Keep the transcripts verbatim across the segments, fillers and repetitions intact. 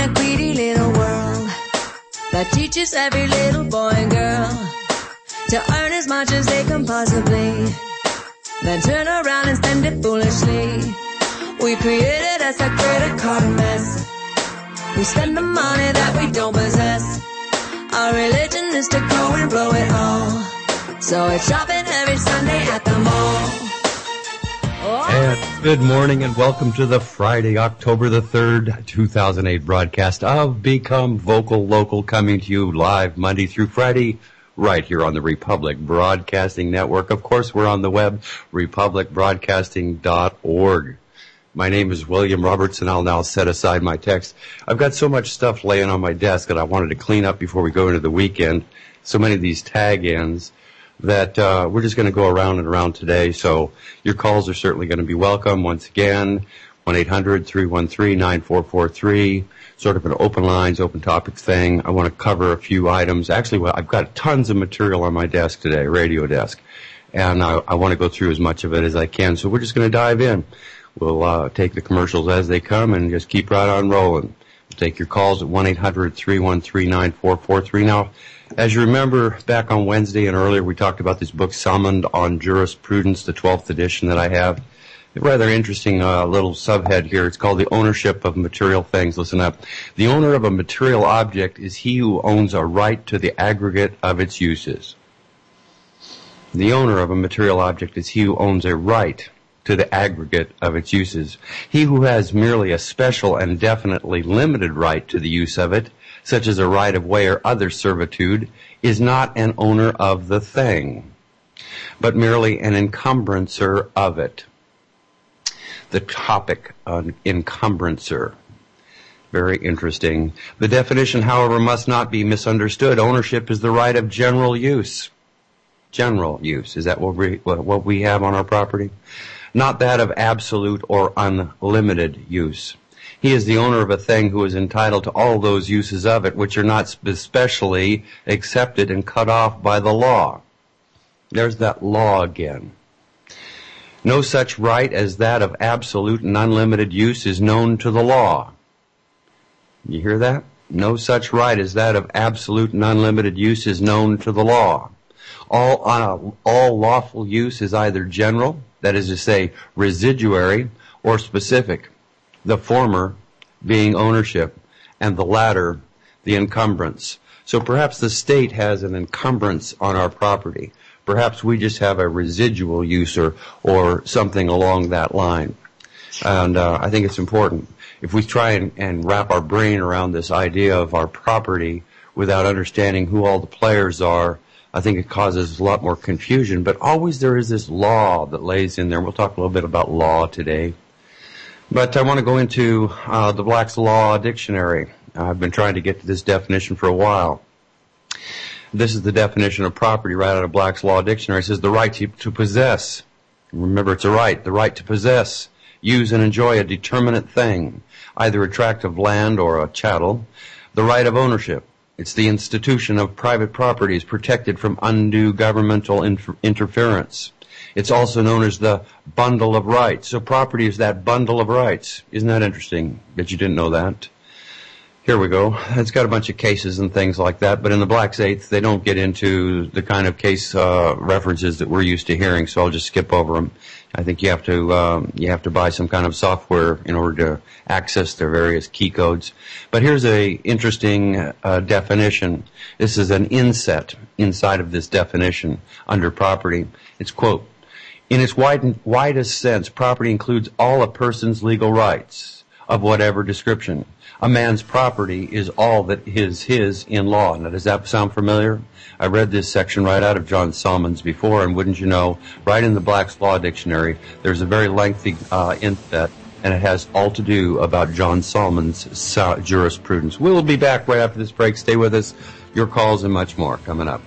a greedy little world that teaches every little boy and girl to earn as much as they can possibly, then turn around and spend it foolishly. We created us a credit card mess. We spend the money that we don't possess. Our religion is to go and blow it all. So it's shopping every Sunday at the mall. Oh. And good morning and welcome to the Friday, October the third, two thousand eight broadcast of Become Vocal Local, coming to you live Monday through Friday, right here on the Republic Broadcasting Network. Of course, we're on the web, republic broadcasting dot org. My name is William Robertson. I'll now set aside my text. I've got so much stuff laying on my desk that I wanted to clean up before we go into the weekend. So many of these tag-ins that uh, we're just going to go around and around today. So your calls are certainly going to be welcome. Once again, one eight hundred, three one three, nine four four three, sort of an open lines, open topics thing. I want to cover a few items. Actually, well, I've got tons of material on my desk today, radio desk, and I, I want to go through as much of it as I can. So we're just going to dive in. We'll uh, take the commercials as they come and just keep right on rolling. We'll take your calls at one eight hundred, three one three, nine four four three. Now, as you remember, back on Wednesday and earlier, we talked about this book, Summoned on Jurisprudence, the twelfth edition that I have. A rather interesting uh, little subhead here. It's called The Ownership of Material Things. Listen up. The owner of a material object is he who owns a right to the aggregate of its uses. The owner of a material object is he who owns a right to the aggregate of its uses. He who has merely a special and definitely limited right to the use of it, such as a right of way or other servitude, is not an owner of the thing, but merely an encumbrancer of it. The topic, an encumbrancer. Very interesting. The definition, however, must not be misunderstood. Ownership is the right of general use. General use. Is that what we, what we have on our property? Not that of absolute or unlimited use. He is the owner of a thing who is entitled to all those uses of it which are not specially accepted and cut off by the law. There's that law again. No such right as that of absolute and unlimited use is known to the law. You hear that? No such right as that of absolute and unlimited use is known to the law. All, uh, all lawful use is either general, that is to say, residuary, or specific, the former being ownership, and the latter the encumbrance. So perhaps the state has an encumbrance on our property. Perhaps we just have a residual use or, or something along that line. And uh, I think it's important. If we try and, and wrap our brain around this idea of our property without understanding who all the players are, I think it causes a lot more confusion, but always there is this law that lays in there. We'll talk a little bit about law today. But I want to go into uh, the Black's Law Dictionary. I've been trying to get to this definition for a while. This is the definition of property right out of Black's Law Dictionary. It says the right to, to possess. Remember, it's a right. The right to possess, use, and enjoy a determinate thing, either a tract of land or a chattel. The right of ownership. It's the institution of private properties protected from undue governmental inter- interference. It's also known as the bundle of rights. So property is that bundle of rights. Isn't that interesting that you didn't know that? Here we go. It's got a bunch of cases and things like that, but in the Black's Eighth, they don't get into the kind of case uh, references that we're used to hearing, so I'll just skip over them. I think you have to um, you have to buy some kind of software in order to access their various key codes. But here's a interesting uh, definition. This is an inset inside of this definition under property. It's, quote, in its wide, widest sense, property includes all a person's legal rights of whatever description. A man's property is all that is his in law. Now, does that sound familiar? I read this section right out of John Solomons before, and wouldn't you know, right in the Black's Law Dictionary, there's a very lengthy uh, inset, and it has all to do about John Solomons' uh, jurisprudence. We'll be back right after this break. Stay with us. Your calls and much more coming up.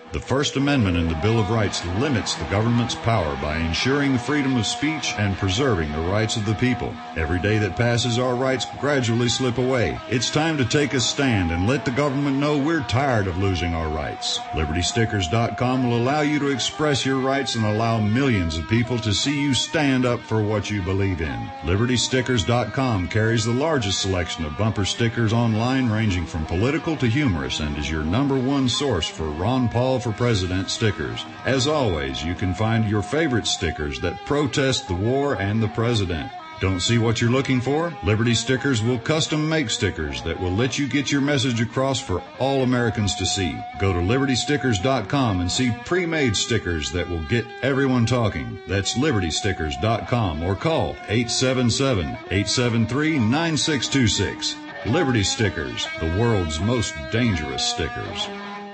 The First Amendment in the Bill of Rights limits the government's power by ensuring the freedom of speech and preserving the rights of the people. Every day that passes, our rights gradually slip away. It's time to take a stand and let the government know we're tired of losing our rights. Liberty Stickers dot com will allow you to express your rights and allow millions of people to see you stand up for what you believe in. Liberty Stickers dot com carries the largest selection of bumper stickers online, ranging from political to humorous, and is your number one source for Ron Paul for President stickers. As always, you can find your favorite stickers that protest the war and the president. Don't see what you're looking for? Liberty Stickers will custom make stickers that will let you get your message across for all Americans to see. Go to Liberty Stickers dot com and see pre-made stickers that will get everyone talking. That's Liberty Stickers dot com or call eight seven seven, eight seven three, nine six two six. Liberty Stickers, the world's most dangerous stickers.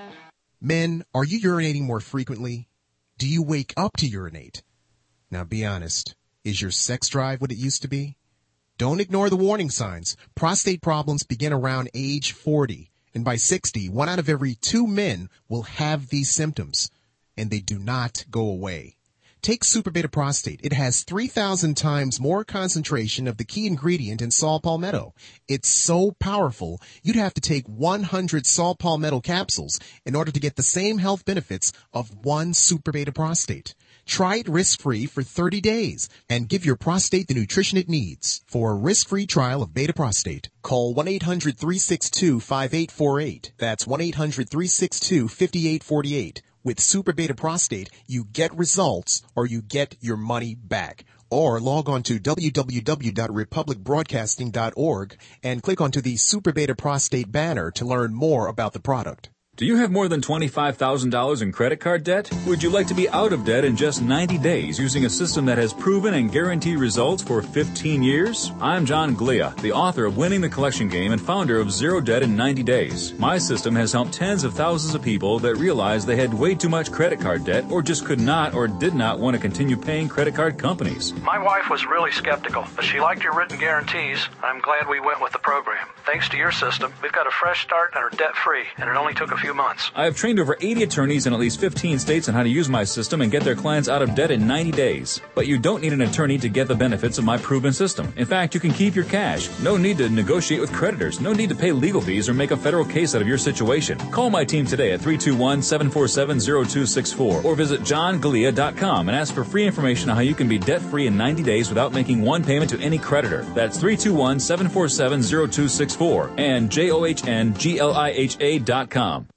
Men, are you urinating more frequently? Do you wake up to urinate? Now be honest. Is your sex drive what it used to be? Don't ignore the warning signs. Prostate problems begin around age forty. And by sixty, one out of every two men will have these symptoms. And they do not go away. Take Super Beta Prostate. It has three thousand times more concentration of the key ingredient in saw palmetto. It's so powerful, you'd have to take one hundred saw palmetto capsules in order to get the same health benefits of one Super Beta Prostate. Try it risk-free for thirty days and give your prostate the nutrition it needs. For a risk-free trial of Beta Prostate, call one eight hundred, three six two, five eight four eight. That's one eight hundred, three six two, five eight four eight. With Super Beta Prostate, you get results or you get your money back. Or log on to w w w dot republic broadcasting dot org and click onto the Super Beta Prostate banner to learn more about the product. Do you have more than twenty-five thousand dollars in credit card debt? Would you like to be out of debt in just ninety days using a system that has proven and guaranteed results for fifteen years? I'm John Glia, the author of Winning the Collection Game and founder of Zero Debt in ninety days. My system has helped tens of thousands of people that realized they had way too much credit card debt or just could not or did not want to continue paying credit card companies. My wife was really skeptical, but she liked your written guarantees. I'm glad we went with the program. Thanks to your system, we've got a fresh start and are debt-free, and it only took a few months. I have trained over eighty attorneys in at least fifteen states on how to use my system and get their clients out of debt in ninety days. But you don't need an attorney to get the benefits of my proven system. In fact, you can keep your cash. No need to negotiate with creditors. No need to pay legal fees or make a federal case out of your situation. Call my team today at three two one, seven four seven, zero two six four or visit john galia dot com and ask for free information on how you can be debt-free in ninety days without making one payment to any creditor. That's three two one, seven four seven, zero two six four and J O H N G L I H A dot com.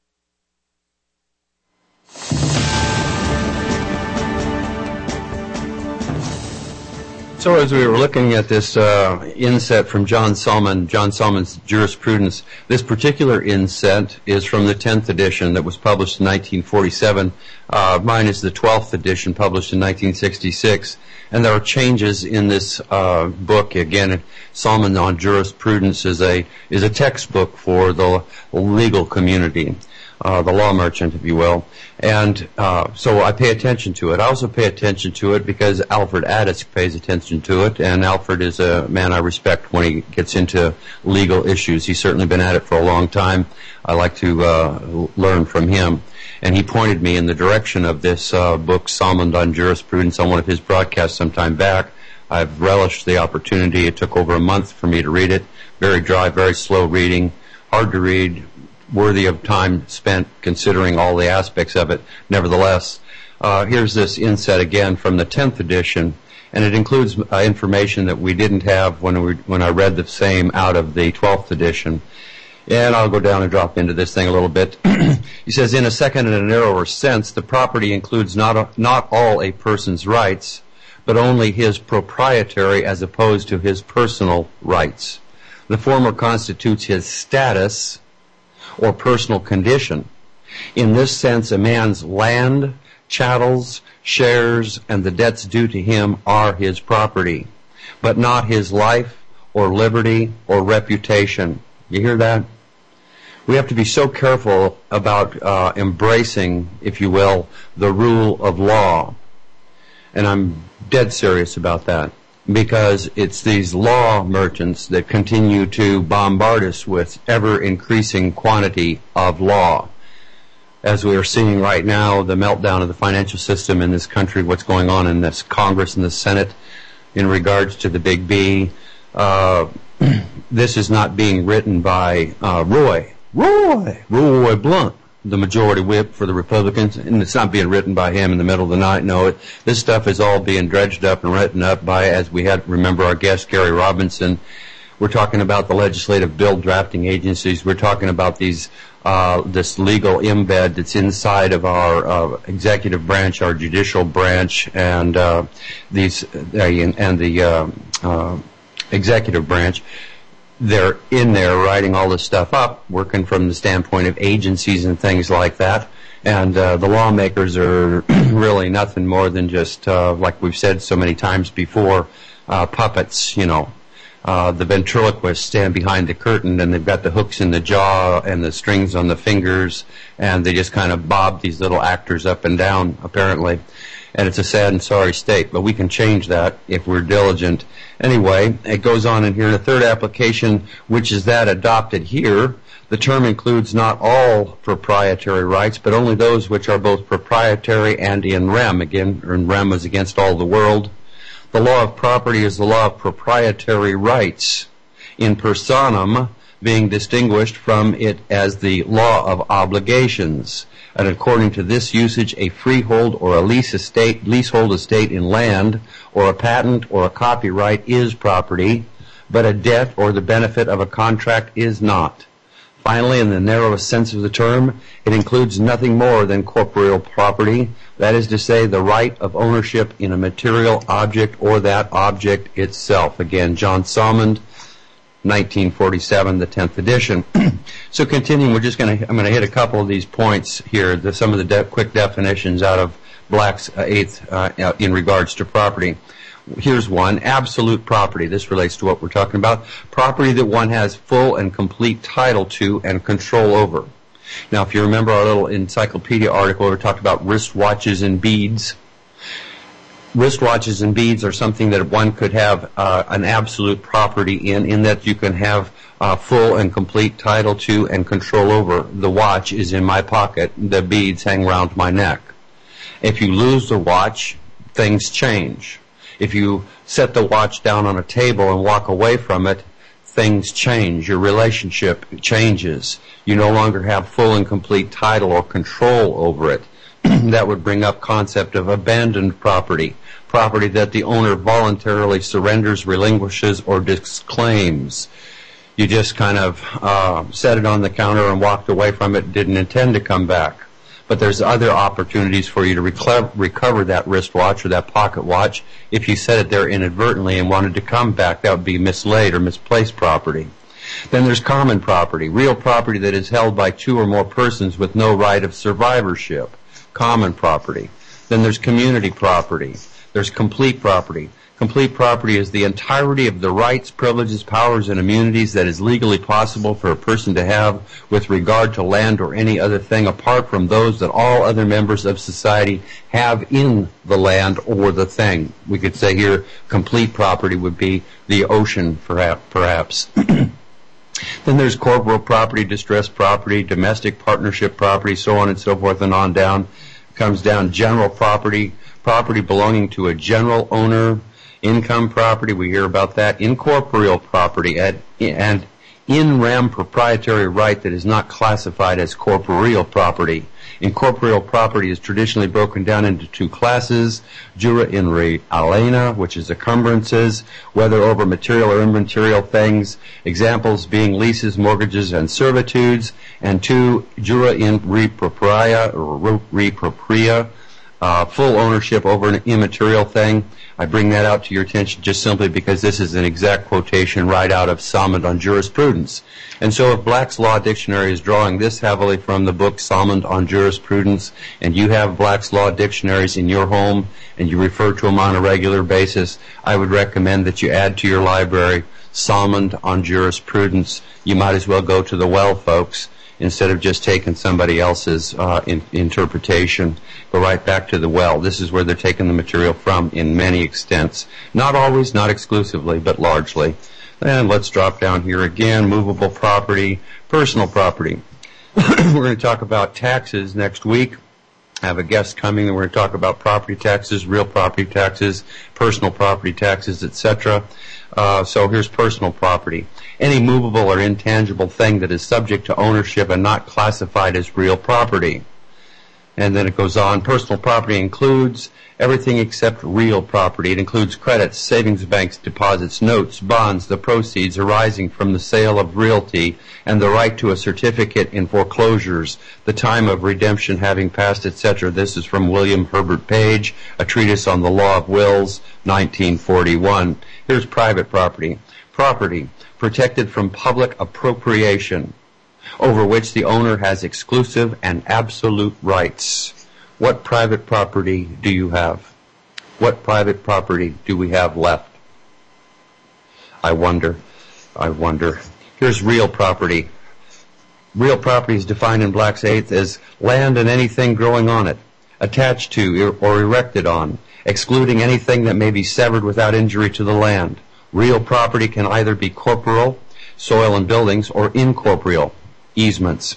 So as we were looking at this uh, inset from John Solomon, John Solomon's Jurisprudence, this particular inset is from the tenth edition that was published in nineteen forty-seven. Uh, mine is the twelfth edition published in nineteen sixty-six. And there are changes in this uh, book. Again, Solomon on Jurisprudence is a is a textbook for the legal community. Uh, the law merchant, if you will. And uh, so I pay attention to it. I also pay attention to it because Alfred Addis pays attention to it, and Alfred is a man I respect when he gets into legal issues. He's certainly been at it for a long time. I like to uh, learn from him. And he pointed me in the direction of this uh, book, Solomon on Jurisprudence, on one of his broadcasts some time back. I've relished the opportunity. It took over a month for me to read it. Very dry, very slow reading, hard to read, worthy of time spent considering all the aspects of it. Nevertheless, uh, here's this inset again from the tenth edition, and it includes uh, information that we didn't have when we when I read the same out of the twelfth edition. And I'll go down and drop into this thing a little bit. He says, in a second and a narrower sense, the property includes not a, not all a person's rights, but only his proprietary as opposed to his personal rights. The former constitutes his status or personal condition. In this sense, a man's land, chattels, shares, and the debts due to him are his property, but not his life or liberty or reputation. You hear that? We have to be so careful about uh, embracing, if you will, the rule of law. And I'm dead serious about that, because it's these law merchants that continue to bombard us with ever-increasing quantity of law. as we are seeing right now, the meltdown of the financial system in this country, what's going on in this Congress and the Senate in regards to the Big B. Uh, this is not being written by uh, Roy, Roy, Roy Blunt, the majority whip for the Republicans, and it's not being written by him in the middle of the night. No, it, this stuff is all being dredged up and written up by, as we had, remember our guest, Gary Robinson. We're talking about the legislative bill drafting agencies. We're talking about these, uh, this legal embed that's inside of our uh, executive branch, our judicial branch, and uh, these uh, and the uh, uh, executive branch. They're in there writing all this stuff up, working from the standpoint of agencies and things like that. And uh, the lawmakers are really nothing more than just, uh, like we've said so many times before, uh, puppets, you know. Uh, the ventriloquists stand behind the curtain, and they've got the hooks in the jaw and the strings on the fingers, and they just kind of bob these little actors up and down, apparently. And it's a sad and sorry state, but we can change that if we're diligent. Anyway, it goes on in here. The third application, which is that adopted here, the term includes not all proprietary rights, but only those which are both proprietary and in rem. Again, in rem is against all the world. The law of property is the law of proprietary rights, in personam being distinguished from it as the law of obligations. And according to this usage, a freehold or a lease estate, leasehold estate in land, or a patent or a copyright is property, but a debt or the benefit of a contract is not. Finally, in the narrowest sense of the term, it includes nothing more than corporeal property, that is to say, the right of ownership in a material object or that object itself. Again, John Salmond, nineteen forty-seven, the tenth edition. So continuing, we're just going to, I'm going to hit a couple of these points here, the, some of the de- quick definitions out of Black's uh, eighth uh, in regards to property. Here's one, absolute property. This relates to what we're talking about. Property that one has full and complete title to and control over. Now, if you remember our little encyclopedia article where we talked about wristwatches and beads, wristwatches and beads are something that one could have uh, an absolute property in, in that you can have uh, full and complete title to and control over. The watch is in my pocket. The beads hang around my neck. If you lose the watch, things change. If you set the watch down on a table and walk away from it, things change. Your relationship changes. You no longer have full and complete title or control over it. That would bring up concept of abandoned property, property that the owner voluntarily surrenders, relinquishes, or disclaims. You just kind of uh, set it on the counter and walked away from it, didn't intend to come back. But there's other opportunities for you to recla- recover that wristwatch or that pocket watch if you set it there inadvertently and wanted to come back. That would be mislaid or misplaced property. Then there's common property, real property that is held by two or more persons with no right of survivorship. Common property. Then there's community property. There's complete property. Complete property is the entirety of the rights, privileges, powers, and immunities that is legally possible for a person to have with regard to land or any other thing apart from those that all other members of society have in the land or the thing. We could say here complete property would be the ocean, perhaps. Then there's corporal property, distressed property, domestic partnership property, so on and so forth and on down. Comes down general property, property belonging to a general owner, income property, we hear about that, incorporeal property, and in rem proprietary right that is not classified as corporeal property. Incorporeal property is traditionally broken down into two classes, jura in re aliena, which is encumbrances, whether over material or immaterial things, examples being leases, mortgages, and servitudes, and two, jura in re propria, or re propria, uh, full ownership over an immaterial thing. I bring that out to your attention just simply because this is an exact quotation right out of Salmond on Jurisprudence. And so if Black's Law Dictionary is drawing this heavily from the book Salmond on Jurisprudence, and you have Black's Law Dictionaries in your home and you refer to them on a regular basis, I would recommend that you add to your library Salmond on Jurisprudence. You might as well go to the well, folks, instead of just taking somebody else's uh, in, interpretation. Go right back to the well. This is where they're taking the material from in many extents. Not always, not exclusively, but largely. And let's drop down here again. Movable property, personal property. We're going to talk about taxes next week. I have a guest coming, and we're going to talk about property taxes, real property taxes, personal property taxes, et cetera. Uh, so here's personal property. Any movable or intangible thing that is subject to ownership and not classified as real property. And then it goes on. Personal property includes everything except real property. It includes credits, savings banks, deposits, notes, bonds, the proceeds arising from the sale of realty, and the right to a certificate in foreclosures, the time of redemption having passed, et cetera. This is from William Herbert Page, A Treatise on the Law of Wills, nineteen forty-one. Here's private property. Property protected from public appropriation, over which the owner has exclusive and absolute rights. What private property do you have? What private property do we have left? I wonder. I wonder. Here's real property. Real property is defined in Black's Eighth as land and anything growing on it, attached to or erected on, excluding anything that may be severed without injury to the land. Real property can either be corporeal, soil and buildings, or incorporeal, easements.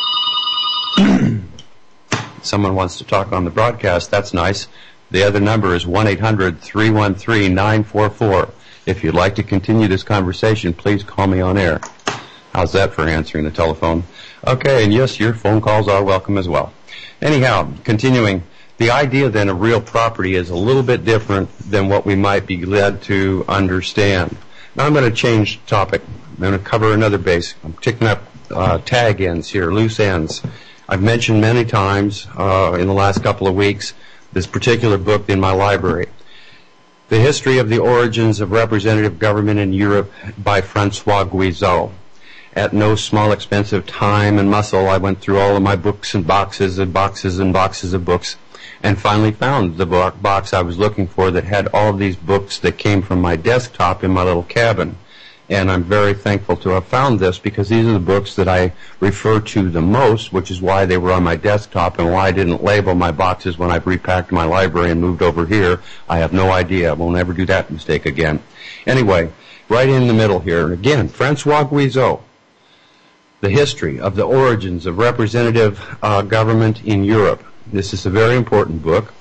Someone wants to talk on the broadcast. That's nice. The other number is one eight hundred, three one three, nine four four. If you'd like to continue this conversation, please call me on air. How's that for answering the telephone? Okay, and yes, your phone calls are welcome as well. Anyhow, continuing, the idea then of real property is a little bit different than what we might be led to understand. Now I'm going to change topic. I'm going to cover another base. I'm taking up uh, tag ends here, loose ends. I've mentioned many times uh, in the last couple of weeks this particular book in my library, The History of the Origins of Representative Government in Europe by Francois Guizot. At no small expense of time and muscle, I went through all of my books and boxes and boxes and boxes of books, and finally found the box I was looking for that had all of these books that came from my desktop in my little cabin. And I'm very thankful to have found this, because these are the books that I refer to the most, which is why they were on my desktop and why I didn't label my boxes when I've repacked my library and moved over here. I have no idea. I will never do that mistake again. Anyway, right in the middle here, and again, Francois Guizot, The History of the Origins of Representative uh, Government in Europe. This is a very important book,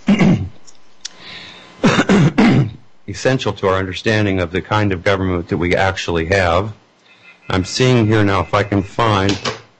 essential to our understanding of the kind of government that we actually have. I'm seeing here now if I can find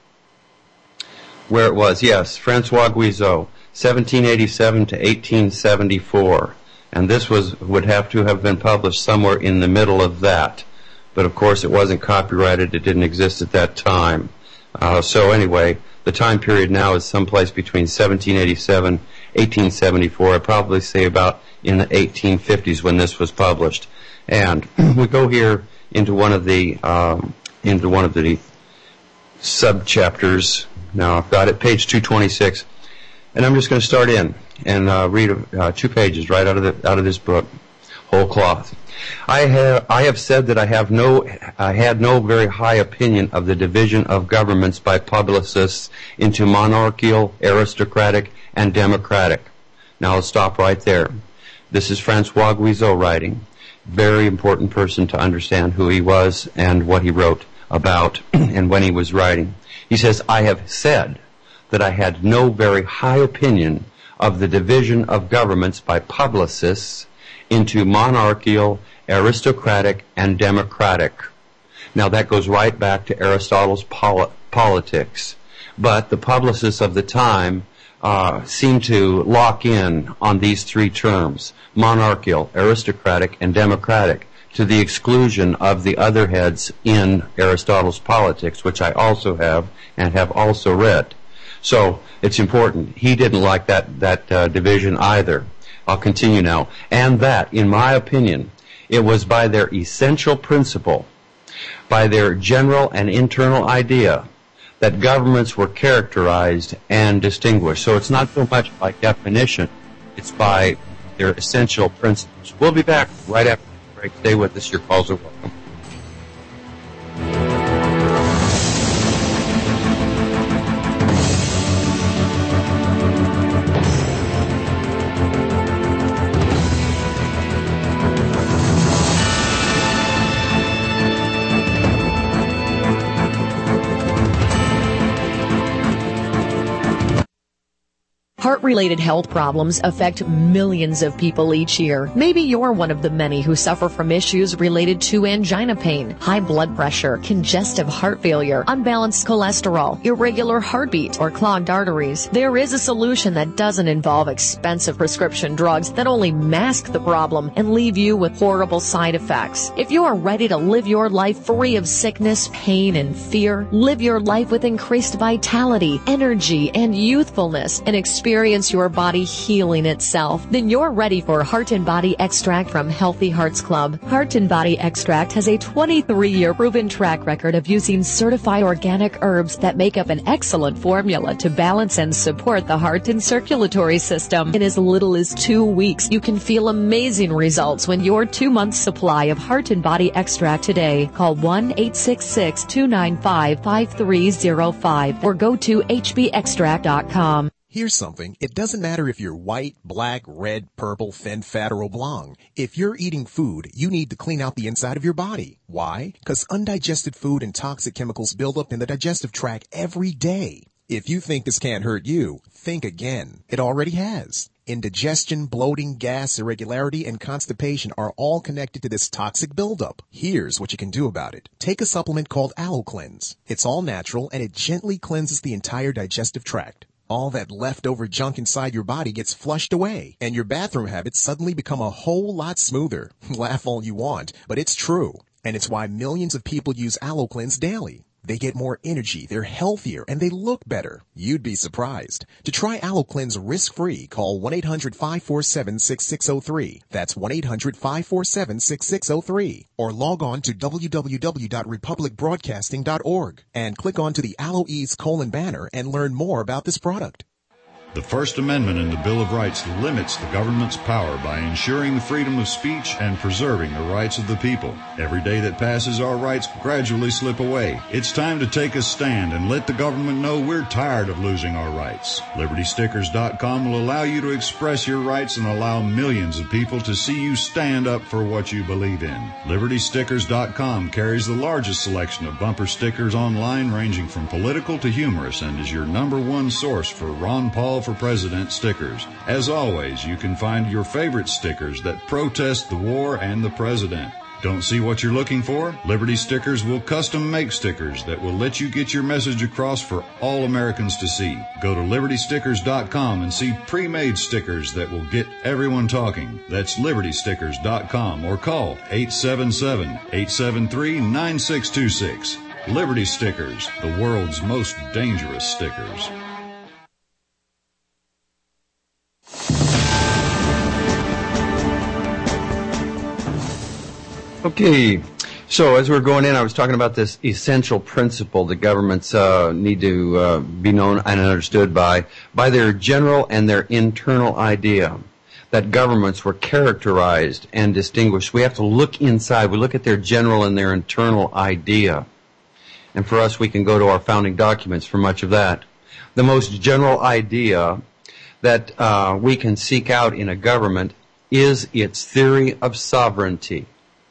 where it was. Yes, Francois Guizot, seventeen eighty-seven to eighteen seventy-four. And this was would have to have been published somewhere in the middle of that. But of course it wasn't copyrighted. It didn't exist at that time. Uh, so anyway, the time period now is someplace between seventeen eighty-seven, eighteen seventy-four. I'd probably say about in the eighteen fifties when this was published. And we go here into one of the um, into one of the sub-chapters. Now I've got it, page two twenty-six, and I'm just going to start in and uh, read uh, two pages right out of the out of this book, whole cloth. I have I have said that I have no I had no very high opinion of the division of governments by publicists into monarchical, aristocratic, and democratic. Now I'll stop right there. This is Francois Guizot writing. Very important person to understand who he was and what he wrote about and when he was writing. He says, I have said that I had no very high opinion of the division of governments by publicists into monarchical, aristocratic, and democratic. Now that goes right back to Aristotle's poli- politics. But the publicists of the time uh, seem to lock in on these three terms, monarchical, aristocratic, and democratic, to the exclusion of the other heads in Aristotle's politics, which I also have and have also read. So it's important. He didn't like that, that uh, division either. I'll continue now. And that, in my opinion, it was by their essential principle, by their general and internal idea, that governments were characterized and distinguished. So it's not so much by definition, it's by their essential principles. We'll be back right after the break. Stay with us. Your calls are welcome. Heart-related health problems affect millions of people each year. Maybe you're one of the many who suffer from issues related to angina pain, high blood pressure, congestive heart failure, unbalanced cholesterol, irregular heartbeat, or clogged arteries. There is a solution that doesn't involve expensive prescription drugs that only mask the problem and leave you with horrible side effects. If you are ready to live your life free of sickness, pain, and fear, live your life with increased vitality, energy, and youthfulness, and experience Experience your body healing itself, then you're ready for Heart and Body Extract from Healthy Hearts Club. Heart and Body Extract has a twenty-three year proven track record of using certified organic herbs that make up an excellent formula to balance and support the heart and circulatory system. In as little as two weeks, you can feel amazing results when your two-month supply of Heart and Body Extract today. Call one eight six six, two nine five, five three zero five or go to h b extract dot com. Here's something. It doesn't matter if you're white, black, red, purple, thin, fat, or oblong. If you're eating food, you need to clean out the inside of your body. Why? Because undigested food and toxic chemicals build up in the digestive tract every day. If you think this can't hurt you, think again. It already has. Indigestion, bloating, gas, irregularity, and constipation are all connected to this toxic buildup. Here's what you can do about it. Take a supplement called Aloe Cleanse. It's all natural, and it gently cleanses the entire digestive tract. All that leftover junk inside your body gets flushed away, and your bathroom habits suddenly become a whole lot smoother. Laugh all you want, but it's true. And it's why millions of people use Aloe Cleanse daily. They get more energy, they're healthier, and they look better. You'd be surprised. To try Aloe Cleanse risk-free, call one eight hundred, five four seven, six six zero three. That's one eight hundred, five four seven, six six zero three. Or log on to w w w dot republic broadcasting dot org and click onto the Aloe Ease colon banner and learn more about this product. The First Amendment in the Bill of Rights limits the government's power by ensuring the freedom of speech and preserving the rights of the people. Every day that passes, our rights gradually slip away. It's time to take a stand and let the government know we're tired of losing our rights. Liberty Stickers dot com will allow you to express your rights and allow millions of people to see you stand up for what you believe in. Liberty Stickers dot com carries the largest selection of bumper stickers online, ranging from political to humorous, and is your number one source for Ron Paul for President stickers. As always, you can find your favorite stickers that protest the war and the president. Don't see what you're looking for? Liberty Stickers will custom make stickers that will let you get your message across for all Americans to see. Go to Liberty Stickers dot com and see pre-made stickers that will get everyone talking. That's Liberty Stickers dot com or call eight seven seven, eight seven three, nine six two six. Liberty Stickers, the world's most dangerous stickers. Okay, so as we're going in, I was talking about this essential principle that governments uh, need to uh, be known and understood by, by their general and their internal idea, that governments were characterized and distinguished. We have to look inside. We look at their general and their internal idea. And for us, we can go to our founding documents for much of that. The most general idea that uh, we can seek out in a government is its theory of sovereignty.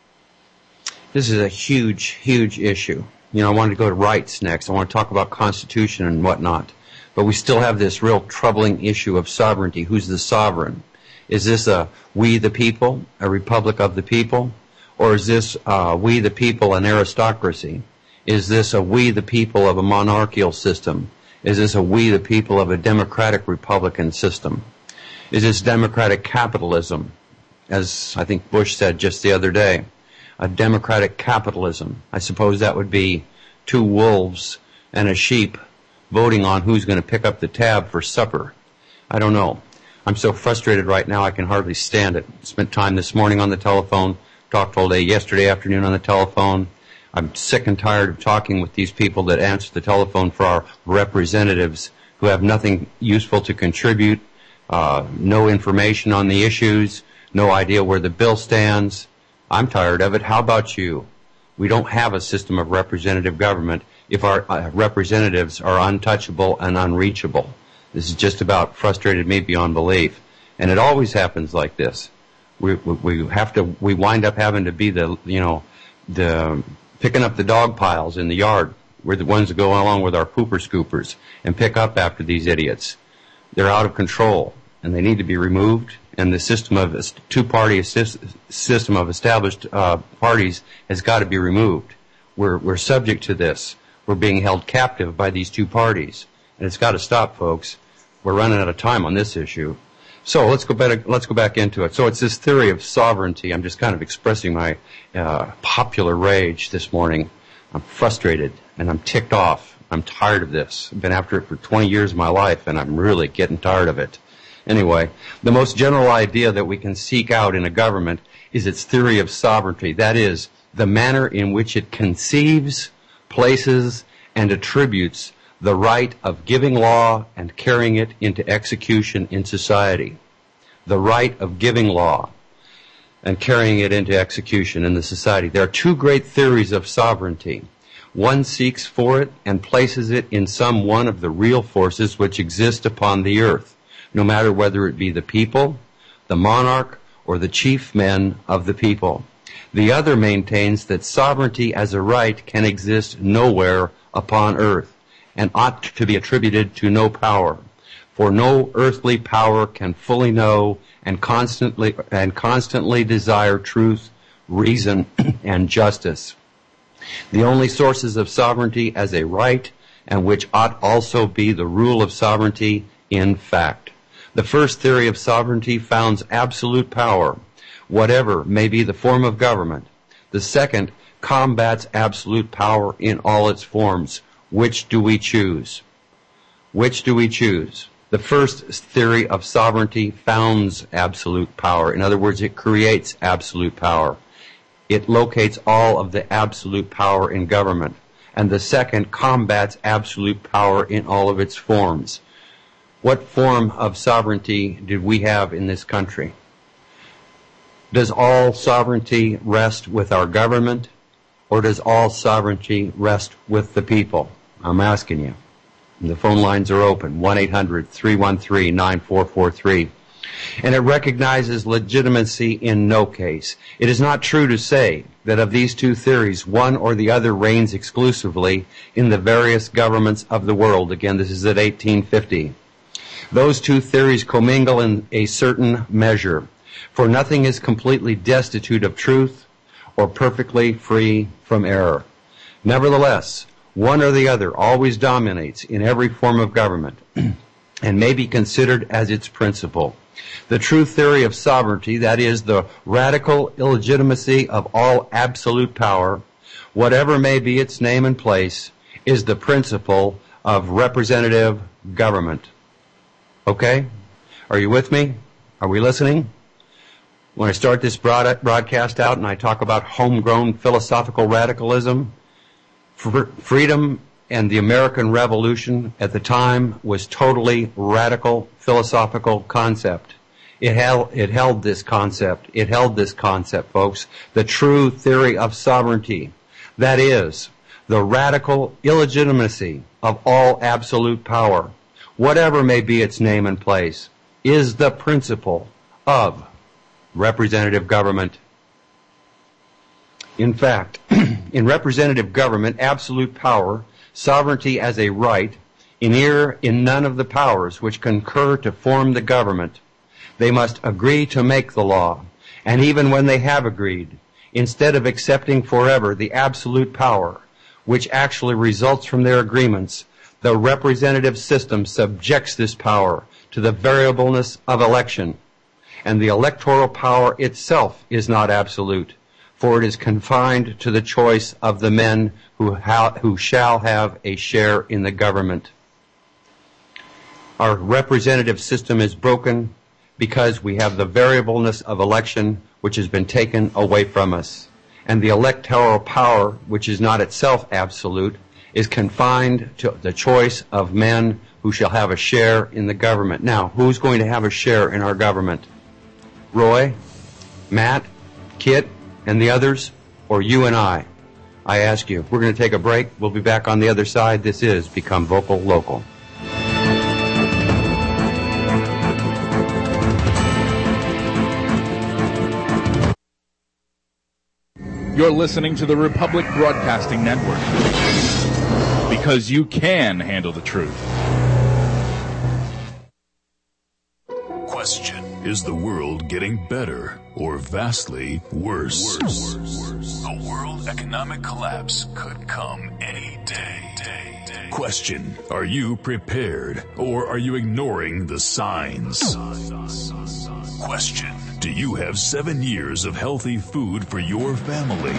This is a huge, huge issue. You know, I wanted to go to rights next. I want to talk about Constitution and whatnot. But we still have this real troubling issue of sovereignty. Who's the sovereign? Is this a we the people, a republic of the people? Or is this uh, we the people, an aristocracy? Is this a we the people of a monarchical system? Is this a we the people of a democratic republican system? Is this democratic capitalism, as I think Bush said just the other day? A democratic capitalism. I suppose that would be two wolves and a sheep voting on who's going to pick up the tab for supper. I don't know. I'm so frustrated right now I can hardly stand it. Spent time this morning on the telephone, talked all day yesterday afternoon on the telephone. I'm sick and tired of talking with these people that answer the telephone for our representatives who have nothing useful to contribute, uh, no information on the issues, no idea where the bill stands. I'm tired of it. How about you? We don't have a system of representative government if our uh, representatives are untouchable and unreachable. This is just about frustrated me beyond belief. And it always happens like this. We, we, we have to, we wind up having to be the, you know, the, picking up the dog piles in the yard. We're the ones that go along with our pooper scoopers and pick up after these idiots. They're out of control, and they need to be removed. And the system of two-party system of established uh, parties has got to be removed. We're we're subject to this. We're being held captive by these two parties, and it's got to stop, folks. We're running out of time on this issue. So let's go back. Let's go back into it. So it's this theory of sovereignty. I'm just kind of expressing my uh, popular rage this morning. I'm frustrated and I'm ticked off. I'm tired of this. I've been after it for twenty years of my life, and I'm really getting tired of it. Anyway, the most general idea that we can seek out in a government is its theory of sovereignty. That is, the manner in which it conceives, places, and attributes the right of giving law and carrying it into execution in society. The right of giving law and carrying it into execution in the society. There are two great theories of sovereignty. One seeks for it and places it in some one of the real forces which exist upon the earth, no matter whether it be the people, the monarch, or the chief men of the people. The other maintains that sovereignty as a right can exist nowhere upon earth and ought to be attributed to no power, for no earthly power can fully know and constantly and constantly desire truth, reason, and justice. The only sources of sovereignty as a right, and which ought also be the rule of sovereignty in fact. The first theory of sovereignty founds absolute power, whatever may be the form of government. The second combats absolute power in all its forms. Which do we choose? Which do we choose? The first theory of sovereignty founds absolute power. In other words, it creates absolute power. It locates all of the absolute power in government. And the second combats absolute power in all of its forms. What form of sovereignty did we have in this country? Does all sovereignty rest with our government, or does all sovereignty rest with the people? I'm asking you. The phone lines are open, one eight hundred three one three nine four four three. And it recognizes legitimacy in no case. It is not true to say that of these two theories, one or the other reigns exclusively in the various governments of the world. Again, this is at eighteen fifty. Those two theories commingle in a certain measure, for nothing is completely destitute of truth or perfectly free from error. Nevertheless, one or the other always dominates in every form of government and may be considered as its principle. The true theory of sovereignty, that is, the radical illegitimacy of all absolute power, whatever may be its name and place, is the principle of representative government. Okay? Are you with me? Are we listening? When I start this broad- broadcast out and I talk about homegrown philosophical radicalism, fr- freedom and the American Revolution at the time was totally radical philosophical concept. It held, it held this concept. It held this concept, folks. The true theory of sovereignty. That is, the radical illegitimacy of all absolute power, whatever may be its name and place, is the principle of representative government. In fact, in representative government, absolute power, sovereignty as a right, inhere in none of the powers which concur to form the government. They must agree to make the law, and even when they have agreed, instead of accepting forever the absolute power, which actually results from their agreements, the representative system subjects this power to the variableness of election. And the electoral power itself is not absolute, for it is confined to the choice of the men who, ha- who shall have a share in the government. Our representative system is broken because we have the variableness of election, which has been taken away from us. And the electoral power, which is not itself absolute, is confined to the choice of men who shall have a share in the government. Now, who's going to have a share in our government? Roy, Matt, Kit, and the others, or you and I? I ask you. We're going to take a break. We'll be back on the other side. This is Become Vocal Local. You're listening to the Republic Broadcasting Network, because you can handle the truth. Question: is the world getting better or vastly worse? Worse. Worse. A world economic collapse could come any day. Question: are you prepared or are you ignoring the signs? Question: do you have seven years of healthy food for your family?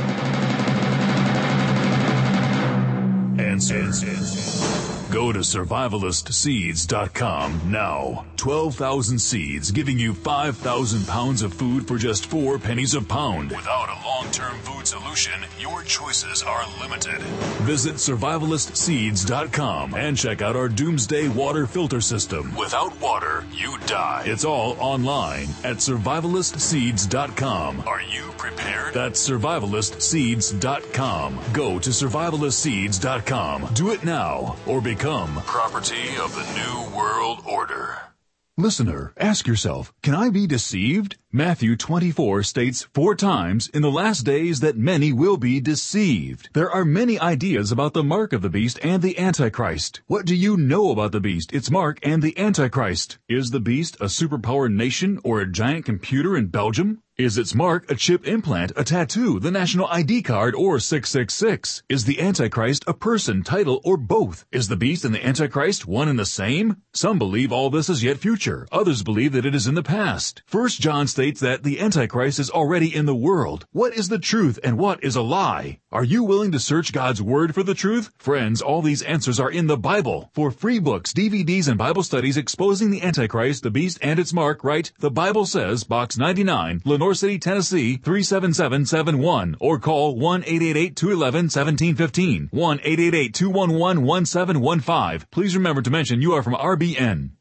Answer. Go to survivalist seeds dot com now. twelve thousand seeds giving you five thousand pounds of food for just four pennies a pound. Without a long-term food solution, your choices are limited. Visit survivalist seeds dot com and check out our Doomsday Water Filter System. Without water, you die. It's all online at survivalist seeds dot com. Are you prepared? That's survivalist seeds dot com. Go to survivalist seeds dot com. Do it now or become property of the New World Order. Listener, ask yourself, can I be deceived? Matthew twenty-four states four times in the last days that many will be deceived. There are many ideas about the mark of the beast and the Antichrist. What do you know about the beast, its mark, and the Antichrist? Is the beast a superpower nation or a giant computer in Belgium? Is its mark a chip implant, a tattoo, the national I D card, or six six six? Is the Antichrist a person, title, or both? Is the beast and the Antichrist one and the same? Some believe all this is yet future. Others believe that it is in the past. First John states that the Antichrist is already in the world. What is the truth and what is a lie? Are you willing to search God's Word for the truth? Friends, all these answers are in the Bible. For free books, D V Ds, and Bible studies exposing the Antichrist, the beast, and its mark, write The Bible Says, Box ninety-nine, Lenore City, Tennessee, three seven seven seven one, or call one eight eight eight, two one one, one seven one five, one eight eight eight, two one one, one seven one five. Please remember to mention you are from R B N.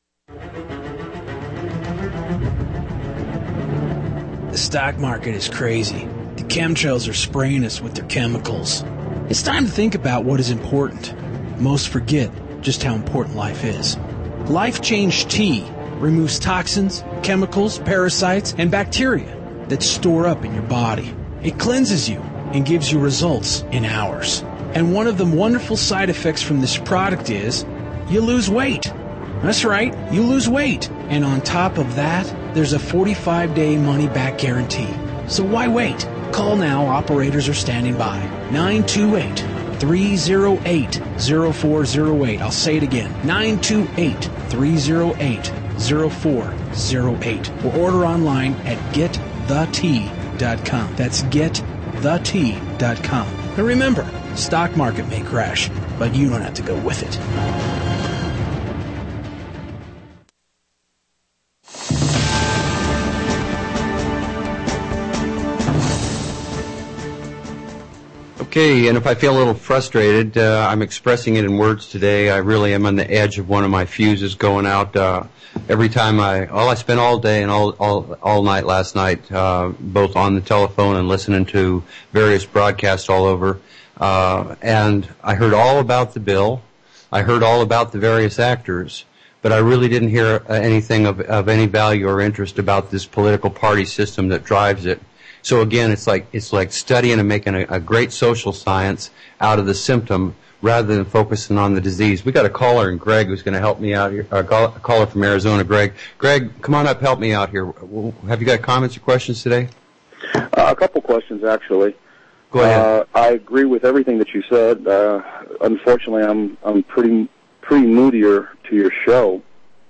The stock market is crazy. The chemtrails are spraying us with their chemicals. It's time to think about what is important. Most forget just how important life is. Life Change Tea removes toxins, chemicals, parasites, and bacteria that store up in your body. It cleanses you and gives you results in hours. And one of the wonderful side effects from this product is you lose weight. That's right, you lose weight. And on top of that, there's a forty-five day money-back guarantee. So why wait? Call now. Operators are standing by. nine two eight, three oh eight, oh four oh eight. I'll say it again. nine two eight, three oh eight, oh four oh eight. Or order online at get the tea dot com. That's get the tea dot com. And remember, the stock market may crash, but you don't have to go with it. Okay, and if I feel a little frustrated, uh, I'm expressing it in words today. I really am on the edge of one of my fuses going out. Uh, every time I, well, I spent all day and all all, all night last night, uh, both on the telephone and listening to various broadcasts all over. Uh, and I heard all about the bill. I heard all about the various actors. But I really didn't hear anything of, of any value or interest about this political party system that drives it. So again, it's like it's like studying and making a, a great social science out of the symptom rather than focusing on the disease. We got a caller, and Greg, who's going to help me out here. A caller from Arizona, Greg. Greg, come on up, help me out here. Have you got comments or questions today? Uh, a couple questions, actually. Go ahead. Uh, I agree with everything that you said. Uh, unfortunately, I'm I'm pretty pretty moodier to your show.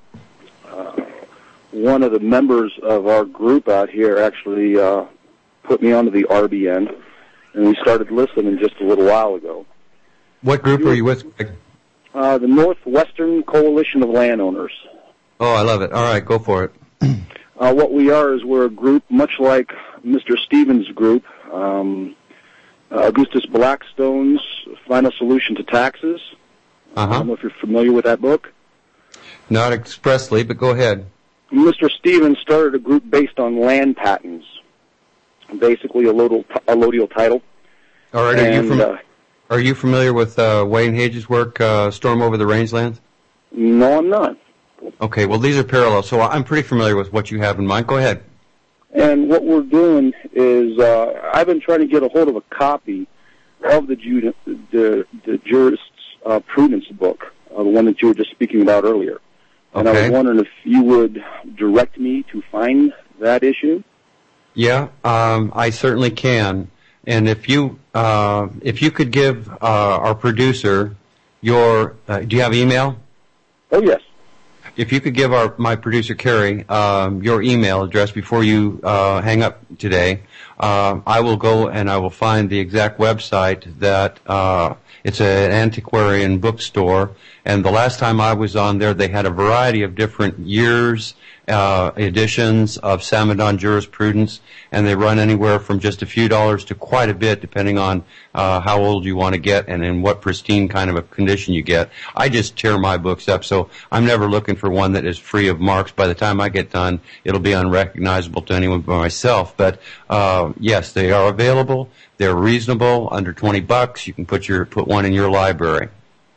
Uh, one of the members of our group out here actually uh, put me onto the R B N, and we started listening just a little while ago. What group are you with? Uh, the Northwestern Coalition of Landowners. Oh, I love it. All right, go for it. Uh, what we are is we're a group much like Mister Stevens' group, um, uh, Augustus Blackstone's Final Solution to Taxes. Uh-huh. I don't know if you're familiar with that book. Not expressly, but go ahead. Mister Stevens started a group based on land patents, basically a allodial, allodial title. All right, and, are you, fam- uh, are you familiar with uh, Wayne Hage's work, uh, Storm Over the Rangelands? No, I'm not. Okay, well, these are parallel, so I'm pretty familiar with what you have in mind. Go ahead. And what we're doing is uh, I've been trying to get a hold of a copy of the, Ju- the, the jurist's uh, prudence book, uh, the one that you were just speaking about earlier. And Okay. I was wondering if you would direct me to find that issue. Yeah, um, I certainly can. And if you uh, if you could give uh, our producer your uh, do you have email? Oh yes. If you could give our my producer Carrie um, your email address before you uh, hang up today, uh, I will go and I will find the exact website that uh, it's an antiquarian bookstore. And the last time I was on there, they had a variety of different years, uh, editions of Samadon jurisprudence, and they run anywhere from just a few dollars to quite a bit, depending on uh, how old you want to get and in what pristine kind of a condition you get. I just tear my books up, so I'm never looking for one that is free of marks. By the time I get done, it'll be unrecognizable to anyone but myself. But uh, yes, they are available. They're reasonable, under twenty bucks. You can put your put one in your library.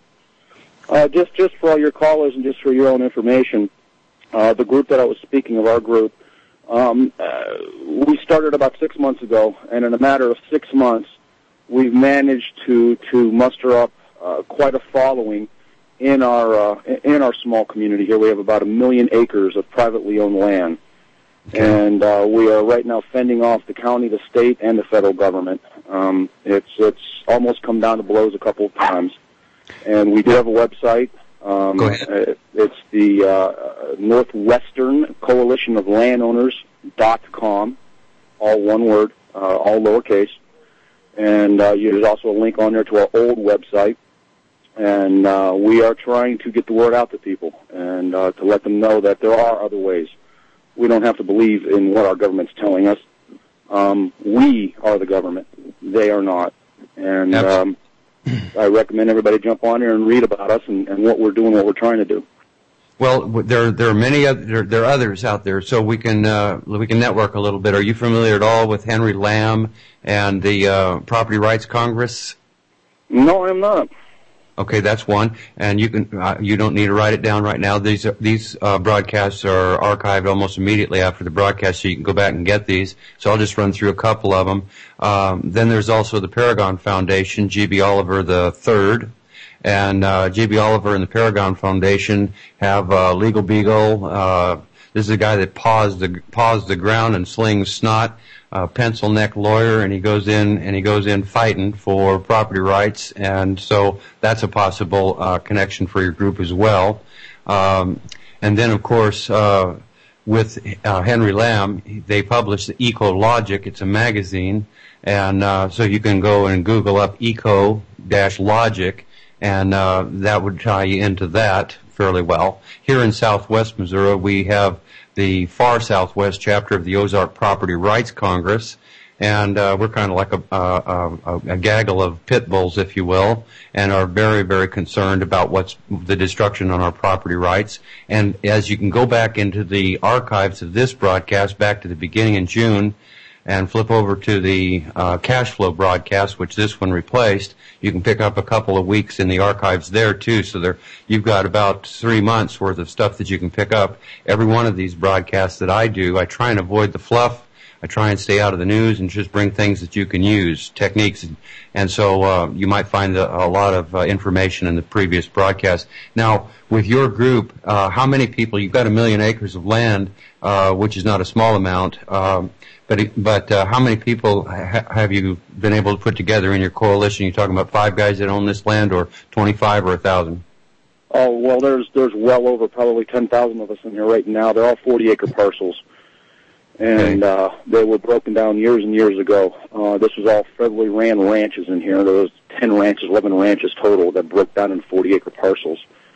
Uh, just, just for all your callers and just for your own information, uh, the group that I was speaking of, our group, um, uh, we started about six months ago, and in a matter of six months, we've managed to to muster up uh, quite a following in our uh, in our small community here. We have about a million acres of privately owned land, okay. and uh, we are right now fending off the county, the state, and the federal government. Um, it's it's almost come down to blows a couple of times. And we do have a website. Um, Go ahead. It's the uh, Northwestern Coalition of Landowners dot com, all one word, uh, all lowercase. And uh, there's also a link on there to our old website. And uh, we are trying to get the word out to people and uh, to let them know that there are other ways. We don't have to believe in what our government's telling us. Um, we are the government. They are not. And um, I recommend everybody jump on here and read about us and, and what we're doing, what we're trying to do. Well, there there are many other, there, there are others out there, so we can uh, we can network a little bit. Are you familiar at all with Henry Lamb and the uh, Property Rights Congress? No, I'm not. Okay, that's one, and you can uh, you don't need to write it down right now. These these uh, broadcasts are archived almost immediately after the broadcast, so you can go back and get these. So I'll just run through a couple of them. Um, then there's also the Paragon Foundation, G B Oliver the third, and uh, G B Oliver and the Paragon Foundation have uh, Legal Beagle. Uh, this is a guy that paws the paws the ground and slings snot. Uh, pencil neck lawyer, and he goes in and he goes in fighting for property rights, and so that's a possible uh, connection for your group as well. Um, and then, of course, uh, with uh, Henry Lamb, they publish the Ecologic. It's a magazine, and uh, so you can go and Google up Eco-Logic, and uh, that would tie you into that fairly well. Here in Southwest Missouri, we have the far southwest chapter of the Ozark Property Rights Congress, and uh, we're kind of like a, a, a, a gaggle of pit bulls, if you will, and are very, very concerned about what's the destruction on our property rights. And as you can go back into the archives of this broadcast, back to the beginning in June, and flip over to the uh, cash flow broadcast, which this one replaced, you can pick up a couple of weeks in the archives there too. So there, you've got about three months worth of stuff that you can pick up. Every one of these broadcasts that I do, I try and avoid the fluff. I try and stay out of the news and just bring things that you can use, techniques. And so uh, you might find a, a lot of uh, information in the previous broadcast. Now, with your group, uh, how many people? You've got a million acres of land, uh, which is not a small amount. Um, but but uh, how many people ha- have you been able to put together in your coalition? You're talking about five guys that own this land, or twenty-five, or a thousand? Oh, well, there's there's well over probably ten thousand of us in here right now. They're all forty-acre parcels. And uh, they were broken down years and years ago. Uh, this was all federally ran ranches in here. There was ten ranches, eleven ranches total that broke down in forty-acre parcels.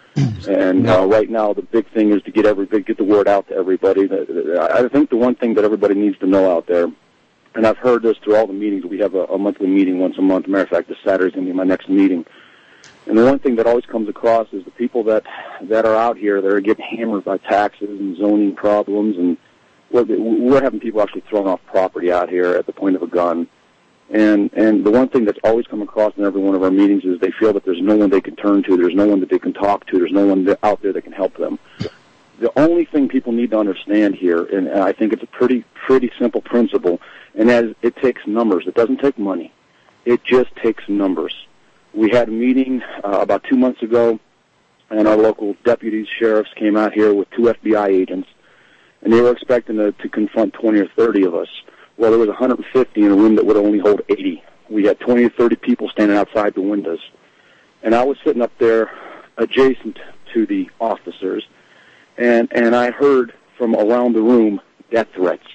And uh, right now, the big thing is to get every get the word out to everybody. I think the one thing that everybody needs to know out there, and I've heard this through all the meetings. We have a, a monthly meeting once a month. As a matter of fact, this Saturday's going to be my next meeting. And the one thing that always comes across is the people that that are out here that are getting hammered by taxes and zoning problems, and we're, we're having people actually throwing off property out here at the point of a gun. And and the one thing that's always come across in every one of our meetings is they feel that there's no one they can turn to, there's no one that they can talk to, there's no one that, out there that can help them. The only thing people need to understand here, and I think it's a pretty pretty simple principle, and that is it takes numbers. It doesn't take money. It just takes numbers. We had a meeting uh, about two months ago and our local deputies, sheriffs came out here with two F B I agents, and they were expecting to, to confront twenty or thirty of us. Well, there was one hundred fifty in a room that would only hold eighty. We had twenty or thirty people standing outside the windows. And I was sitting up there adjacent to the officers, and, and I heard from around the room death threats.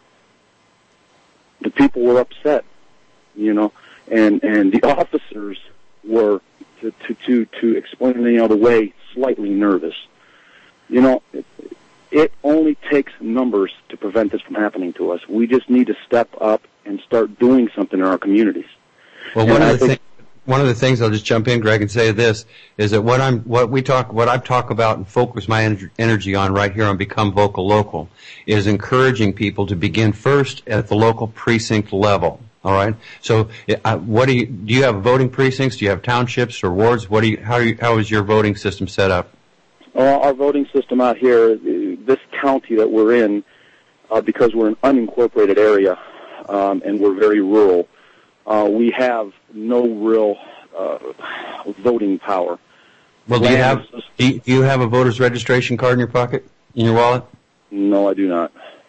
The people were upset, you know, and, and the officers were, to, to, to, to explain it any other way, slightly nervous. You know, it, it only takes numbers to prevent this from happening to us. We just need to step up and start doing something in our communities. Well, one of the things, one of the things I'll just jump in, Greg, and say this is that what I'm, what we talk, what I talk about and focus my energy, energy on right here on Become Vocal Local is encouraging people to begin first at the local precinct level. All right. So, uh, what do you do? You have voting precincts? Do you have townships or wards? What do you? How are you, how is your voting system set up? Uh, our voting system out here, this county that we're in, uh, because we're an unincorporated area um, and we're very rural. Uh, we have no real uh, voting power. Well, do you have do you, do you have a voter's registration card in your pocket, in your wallet? No, I do not.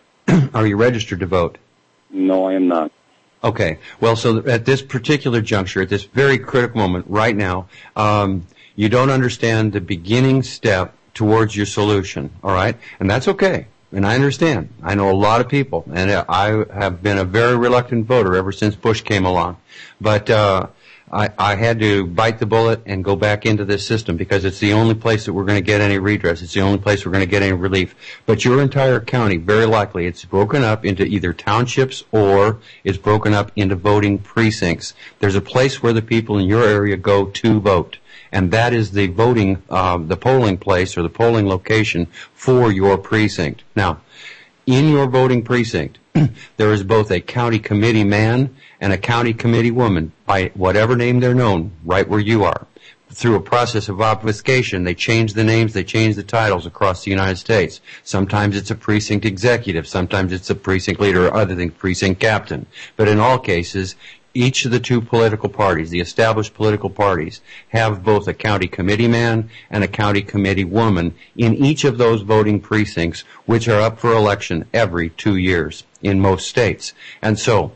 Are you registered to vote? No, I am not. Okay. Well, so at this particular juncture, at this very critical moment right now, um, you don't understand the beginning step towards your solution, all right? And that's okay. And I understand. I know a lot of people, and I have been a very reluctant voter ever since Bush came along. But uh, I, I had to bite the bullet and go back into this system because it's the only place that we're going to get any redress. It's the only place we're going to get any relief. But your entire county, very likely, it's broken up into either townships or it's broken up into voting precincts. There's a place where the people in your area go to vote. And that is the voting, uh, the polling place or the polling location for your precinct. Now, in your voting precinct, there is both a county committee man and a county committee woman, by whatever name they're known, right where you are. Through a process of obfuscation, they change the names, they change the titles across the United States. Sometimes it's a precinct executive, sometimes it's a precinct leader, or other than precinct captain. But in all cases, each of the two political parties, the established political parties, have both a county committee man and a county committee woman in each of those voting precincts, which are up for election every two years in most states. And so,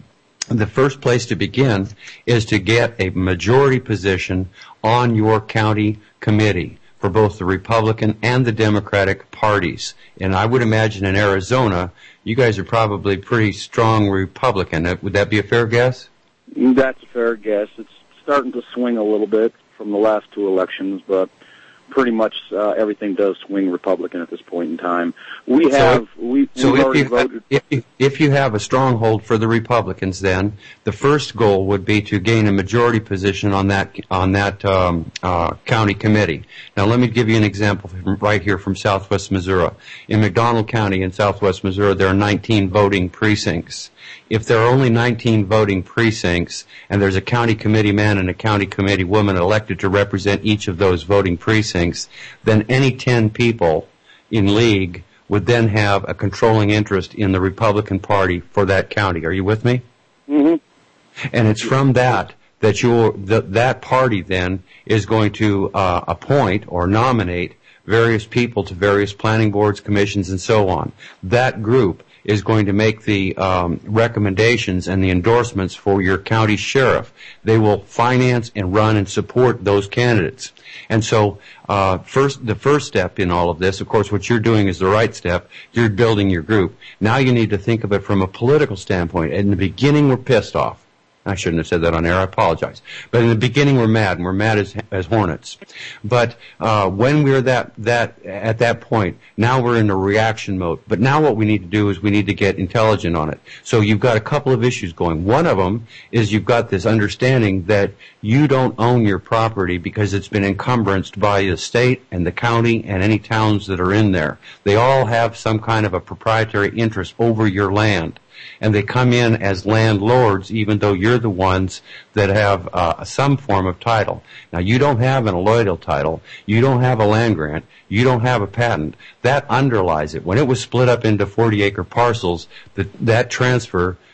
the first place to begin is to get a majority position on your county committee for both the Republican and the Democratic parties. And I would imagine in Arizona, you guys are probably pretty strong Republican. Would that be a fair guess? That's a fair guess. It's starting to swing a little bit from the last two elections, but pretty much uh, everything does swing Republican at this point in time. We have so, we so we've if already you, voted. If you, if you have a stronghold for the Republicans, then the first goal would be to gain a majority position on that on that um, uh, county committee. Now, let me give you an example from right here from Southwest Missouri. In McDonald County in Southwest Missouri, there are nineteen voting precincts. If there are only nineteen voting precincts and there's a county committee man and a county committee woman elected to represent each of those voting precincts, then any ten people in league would then have a controlling interest in the Republican Party for that county. Are you with me? Mm-hmm. And it's from that that your the, that party then is going to uh, appoint or nominate various people to various planning boards, commissions, and so on. That group is going to make the um, recommendations and the endorsements for your county sheriff. They will finance and run and support those candidates. And so uh, first, the first step in all of this, of course, what you're doing is the right step. You're building your group. Now you need to think of it from a political standpoint. In the beginning, we're pissed off. I shouldn't have said that on air. I apologize. But in the beginning, we're mad, and we're mad as as hornets. But uh, when we're that that at that point, now we're in a reaction mode. But now what we need to do is we need to get intelligent on it. So you've got a couple of issues going. One of them is you've got this understanding that you don't own your property because it's been encumbranced by the state and the county and any towns that are in there. They all have some kind of a proprietary interest over your land. And they come in as landlords, even though you're the ones that have uh, some form of title. Now, you don't have an alloidal title. You don't have a land grant. You don't have a patent. That underlies it. When it was split up into forty-acre parcels, that, that transfer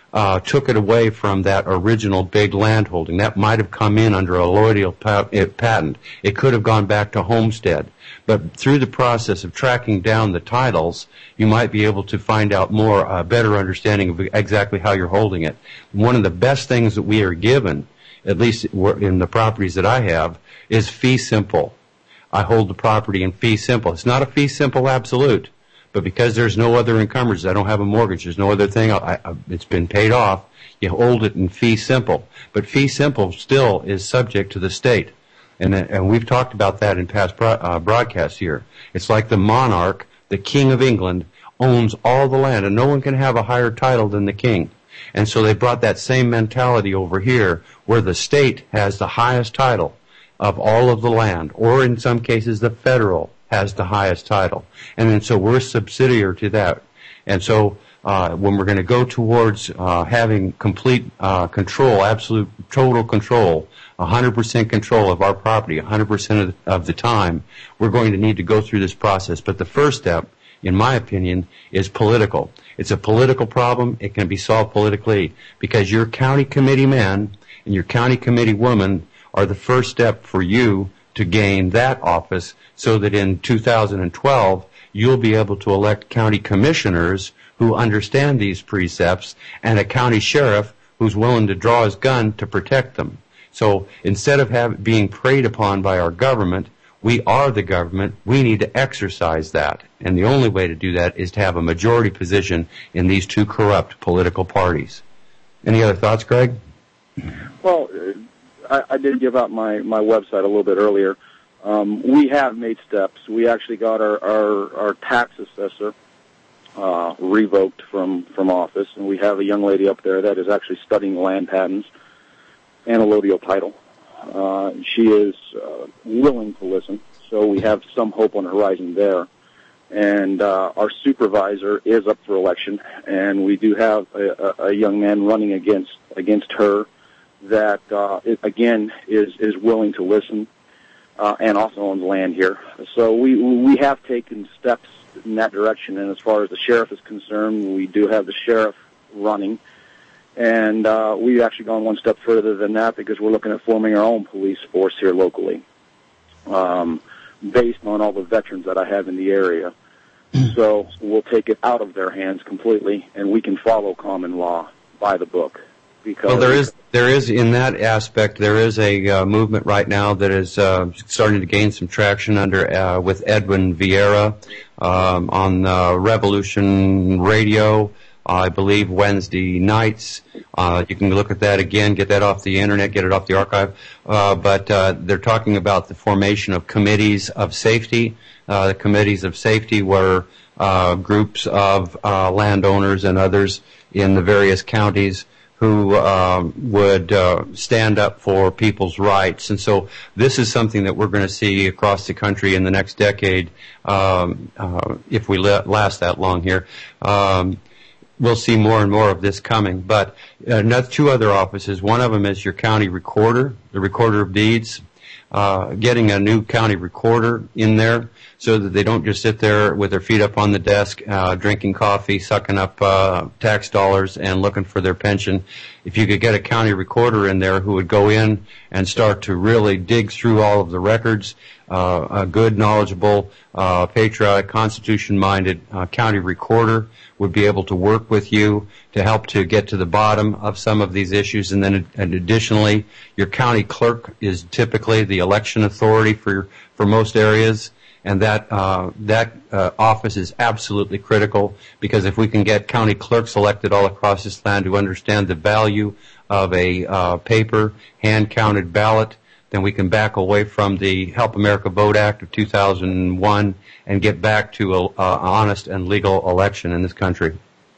uh, took it away from that original big landholding. That might have come in under a Lloydial pa- patent. It could have gone back to homestead. But through the process of tracking down the titles, you might be able to find out more, a uh, better understanding of exactly how you're holding it. One of the best things that we are given, at least in the properties that I have, is fee simple. I hold the property in fee simple. It's not a fee simple absolute, but because there's no other encumbrances, I don't have a mortgage, there's no other thing, I, I, it's been paid off, you hold it in fee simple. But fee simple still is subject to the state. And, and we've talked about that in past bro- uh, broadcasts here. It's like the monarch, the king of England, owns all the land, and no one can have a higher title than the king. And so they brought that same mentality over here, where the state has the highest title of all of the land, or in some cases the federal has the highest title. And then so we're subsidiary to that. And so uh, when we're going to go towards uh, having complete uh, control, absolute total control, one hundred percent control of our property, one hundred percent of the, of the time, we're going to need to go through this process. But the first step, in my opinion, is political. It's a political problem. It can be solved politically because your county committee man and your county committee woman are the first step for you to gain that office, so that in two thousand twelve you'll be able to elect county commissioners who understand these precepts and a county sheriff who's willing to draw his gun to protect them. So instead of have, being preyed upon by our government, we are the government. We need to exercise that. And the only way to do that is to have a majority position in these two corrupt political parties. Any other thoughts, Greg? Well, I, I did give out my, my website a little bit earlier. Um, we have made steps. We actually got our, our, our tax assessor uh, revoked from, from office, and we have a young lady up there that is actually studying land patents and allodial title. Uh, she is uh, willing to listen, so we have some hope on the horizon there. And uh, our supervisor is up for election, and we do have a, a, a young man running against against her that, uh, it, again, is, is willing to listen uh, and also owns land here. So we we have taken steps in that direction, and as far as the sheriff is concerned, we do have the sheriff running. And uh, we've actually gone one step further than that because we're looking at forming our own police force here locally, um, based on all the veterans that I have in the area. So we'll take it out of their hands completely, and we can follow common law by the book. Because well, there is there is in that aspect there is a uh, movement right now that is uh, starting to gain some traction under uh, with Edwin Vieira um, on uh, Revolution Radio. I believe Wednesday nights. Uh, you can look at that again, get that off the internet, get it off the archive. Uh, but uh, they're talking about the formation of committees of safety. Uh, the committees of safety were uh, groups of uh, landowners and others in the various counties who um, would uh, stand up for people's rights. And so this is something that we're going to see across the country in the next decade, um, uh, if we la- last that long here. Um, We'll see more and more of this coming. But uh, two other offices. One of them is your county recorder, the recorder of deeds. Uh, getting a new county recorder in there so that they don't just sit there with their feet up on the desk, uh, drinking coffee, sucking up uh, tax dollars, and looking for their pension. If you could get a county recorder in there who would go in and start to really dig through all of the records, uh, a good, knowledgeable, uh, patriotic, Constitution-minded uh, county recorder would be able to work with you to help to get to the bottom of some of these issues. And then and additionally, your county clerk is typically the election authority for for most areas. And that uh, that uh, office is absolutely critical, because if we can get county clerks elected all across this land who understand the value of a uh, paper, hand-counted ballot, then we can back away from the Help America Vote Act of two thousand one and get back to an honest and legal election in this country.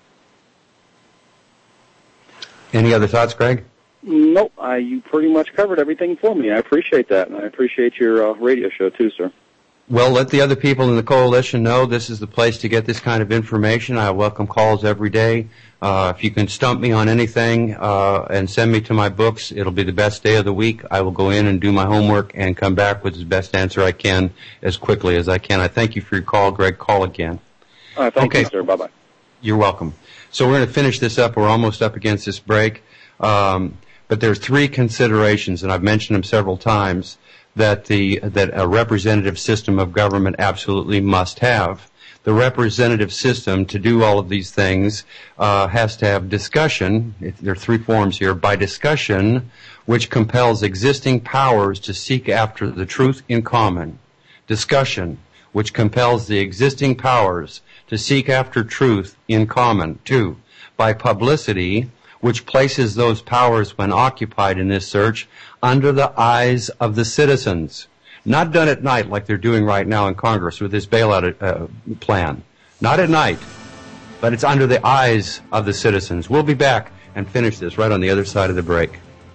Any other thoughts, Greg? Nope. I, you pretty much covered everything for me. I appreciate that, and I appreciate your uh, radio show too, sir. Well, let the other people in the coalition know this is the place to get this kind of information. I welcome calls every day. Uh, if you can stump me on anything uh, and send me to my books, it'll be the best day of the week. I will go in and do my homework and come back with the best answer I can as quickly as I can. I thank you for your call, Greg. Call again. All right, thank okay. you, sir. Bye-bye. You're welcome. So we're going to finish this up. We're almost up against this break. Um, but there's three considerations, and I've mentioned them several times, that the that a representative system of government absolutely must have. The representative system, to do all of these things, uh, has to have discussion. There are three forms here. By discussion, which compels existing powers to seek after the truth in common. Discussion, which compels the existing powers to seek after truth in common. Two, by publicity, which places those powers, when occupied in this search, under the eyes of the citizens. Not done at night like they're doing right now in Congress with this bailout uh, plan. Not at night, but it's under the eyes of the citizens. We'll be back and finish this right on the other side of the break.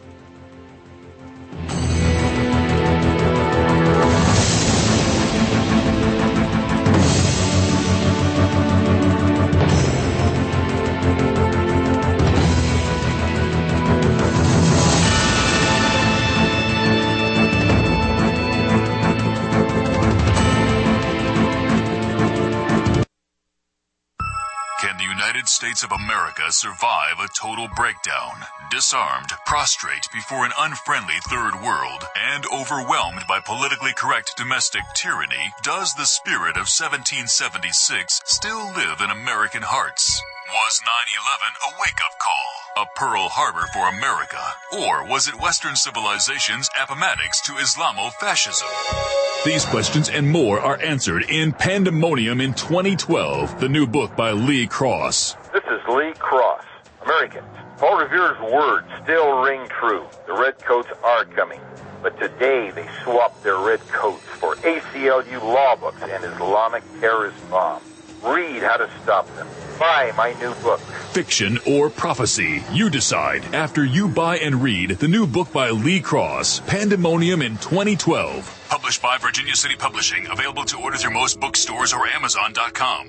States of America survive a total breakdown, disarmed, prostrate before an unfriendly third world, and overwhelmed by politically correct domestic tyranny? Does the spirit of seventeen seventy-six still live in American hearts? Was nine eleven a wake-up call, a Pearl Harbor for America, or was it Western civilization's appomattox to Islamo-fascism? These questions and more are answered in Pandemonium in twenty twelve, the new book by Lee Cross. This is Lee Cross. Americans, Paul Revere's words still ring true. The Redcoats are coming. But today they swapped their red coats for A C L U law books and Islamic terrorist bombs. Read how to stop them. Buy my new book. Fiction or prophecy, you decide. After you buy and read the new book by Lee Cross, Pandemonium in twenty twelve. Published by Virginia City Publishing. Available to order through most bookstores or Amazon dot com.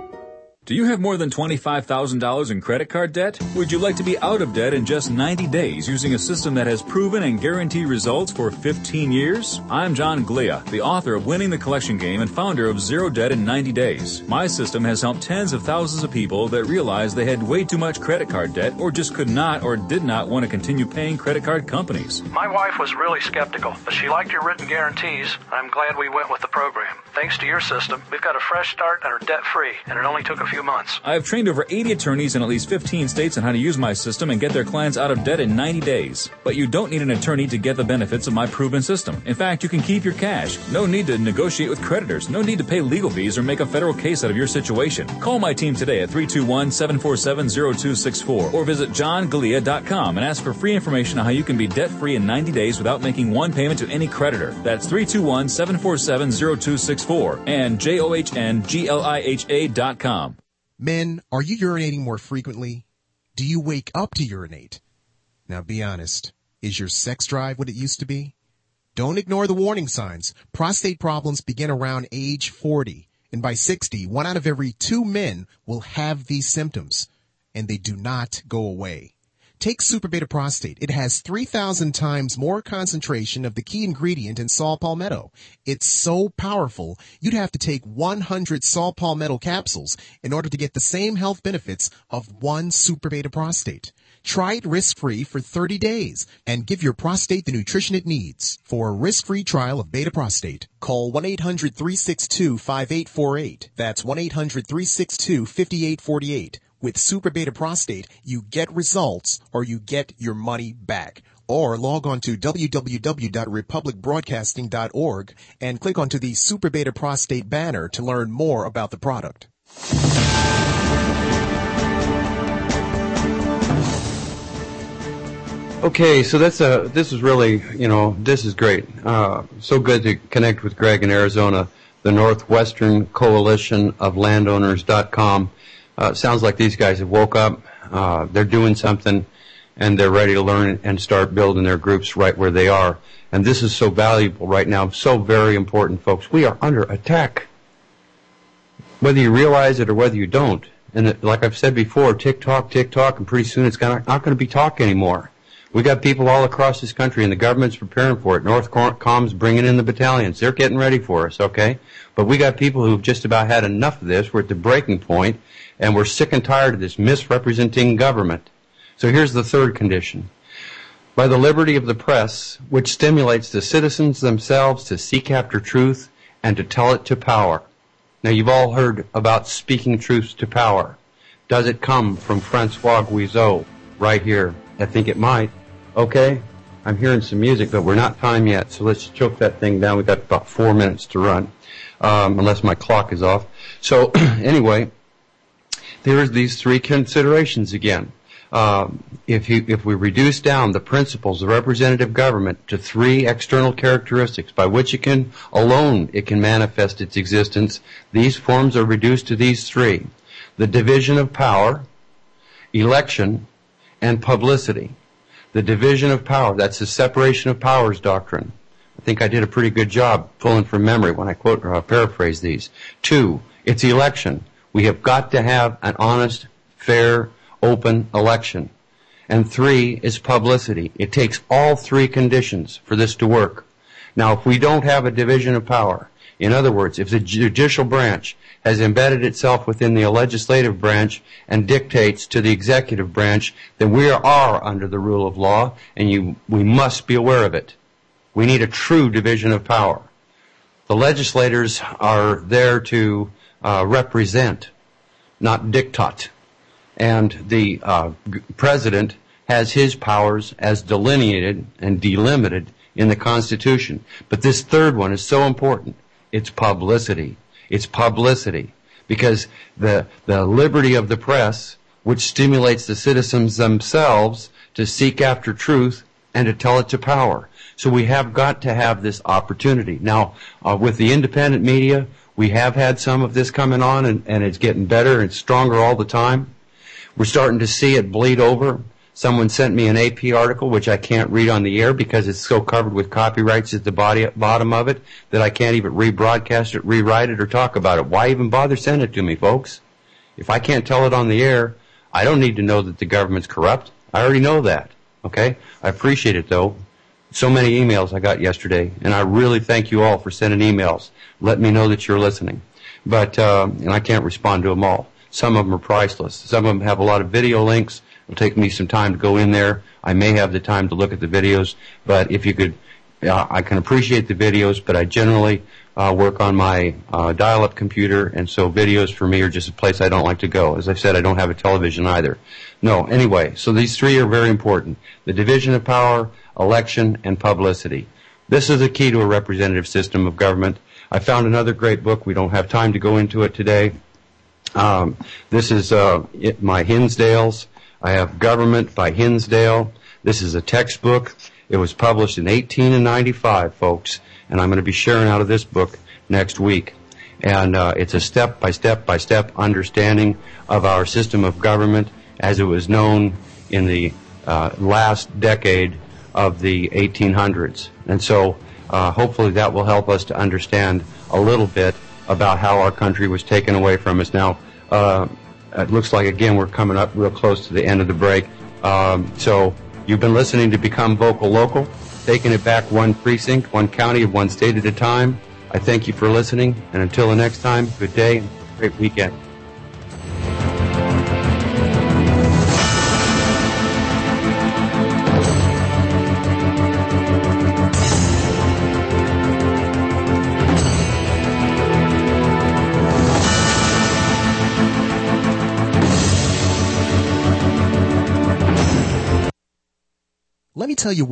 Do you have more than twenty-five thousand dollars in credit card debt? Would you like to be out of debt in just ninety days using a system that has proven and guaranteed results for fifteen years? I'm John Glia, the author of Winning the Collection Game and founder of Zero Debt in ninety days. My system has helped tens of thousands of people that realized they had way too much credit card debt or just could not or did not want to continue paying credit card companies. My wife was really skeptical, but she liked your written guarantees. I'm glad we went with the program. Thanks to your system, we've got a fresh start and are debt-free, and it only took a few months. I have trained over eighty attorneys in at least fifteen states on how to use my system and get their clients out of debt in ninety days. But you don't need an attorney to get the benefits of my proven system. In fact, you can keep your cash. No need to negotiate with creditors. No need to pay legal fees or make a federal case out of your situation. Call my team today at three two one, seven four seven, zero two six four or visit john galea dot com and ask for free information on how you can be debt-free in ninety days without making one payment to any creditor. That's three two one, seven four seven, zero two six four and J O H N G L I H A dot com. Men, are you urinating more frequently? Do you wake up to urinate? Now be honest. Is your sex drive what it used to be? Don't ignore the warning signs. Prostate problems begin around age forty. And by sixty, one out of every two men will have these symptoms. And they do not go away. Take Super Beta Prostate. It has three thousand times more concentration of the key ingredient in saw palmetto. It's so powerful, you'd have to take one hundred saw palmetto capsules in order to get the same health benefits of one Super Beta Prostate. Try it risk-free for thirty days and give your prostate the nutrition it needs. For a risk-free trial of Beta Prostate, call one eight hundred, three six two, five eight four eight. That's one eight hundred, three six two, five eight four eight. With Super Beta Prostate, you get results or you get your money back. Or log on to w w w dot republic broadcasting dot org and click onto the Super Beta Prostate banner to learn more about the product. Okay, so that's a, this is really, you know, this is great. Uh, so good to connect with Greg in Arizona, the Northwestern Coalition of Landowners dot com. Uh, sounds like these guys have woke up, uh, they're doing something, and they're ready to learn and start building their groups right where they are. And this is so valuable right now, so very important, folks. We are under attack, whether you realize it or whether you don't. And it, like I've said before, tick-tock, tick-tock, and pretty soon it's gonna, not going to be talk anymore. We got people all across this country, and the government's preparing for it. Northcom's bringing in the battalions. They're getting ready for us, okay? But we got people who've just about had enough of this. We're at the breaking point, and we're sick and tired of this misrepresenting government. So here's the third condition. By the liberty of the press, which stimulates the citizens themselves to seek after truth and to tell it to power. Now, you've all heard about speaking truth to power. Does it come from Francois Guizot right here? I think it might. Okay, I'm hearing some music, but we're not time yet, so let's choke that thing down. We've got about four minutes to run, um, unless my clock is off. So anyway, there's these three considerations again. Um, if you, if we reduce down the principles of representative government to three external characteristics by which it can alone it can manifest its existence, these forms are reduced to these three: the division of power, election, and publicity. The division of power, that's the separation of powers doctrine. I think I did a pretty good job pulling from memory when I quote or uh, paraphrase these. Two, it's election. We have got to have an honest, fair, open election. And three is publicity. It takes all three conditions for this to work. Now, if we don't have a division of power, in other words, if the judicial branch has embedded itself within the legislative branch and dictates to the executive branch, then we are under the rule of law, and you, we must be aware of it. We need a true division of power. The legislators are there to uh, represent, not dictate. And the uh, president has his powers as delineated and delimited in the Constitution. But this third one is so important. It's publicity. It's publicity. Because the, the liberty of the press, which stimulates the citizens themselves to seek after truth and to tell it to power. So we have got to have this opportunity. Now, uh, with the independent media, we have had some of this coming on, and, and it's getting better and stronger all the time. We're starting to see it bleed over. Someone sent me an A P article, which I can't read on the air because it's so covered with copyrights at the body, bottom of it that I can't even rebroadcast it, rewrite it, or talk about it. Why even bother sending it to me, folks? If I can't tell it on the air, I don't need to know that the government's corrupt. I already know that, okay? I appreciate it, though. So many emails I got yesterday, and I really thank you all for sending emails. Let me know that you're listening. But, uh, and I can't respond to them all. Some of them are priceless. Some of them have a lot of video links. It'll take me some time to go in there. I may have the time to look at the videos, but if you could, uh, I can appreciate the videos, but I generally uh, work on my uh, dial-up computer, and so videos for me are just a place I don't like to go. As I said, I don't have a television either. No, anyway, so these three are very important. The division of power, election, and publicity. This is the key to a representative system of government. I found another great book. We don't have time to go into it today. Um, this is uh, it, my Hinsdale's. I have Government by Hinsdale. This is a textbook. It was published in eighteen ninety-five, folks, and I'm going to be sharing out of this book next week. And uh, it's a step-by-step-by-step understanding of our system of government as it was known in the uh, last decade of the eighteen hundreds. And so uh, hopefully that will help us to understand a little bit about how our country was taken away from us. Now, uh, it looks like, again, we're coming up real close to the end of the break. Um, so you've been listening to Become Vocal Local, taking it back one precinct, one county, one state at a time. I thank you for listening, and until the next time, good day and great weekend. Let me tell you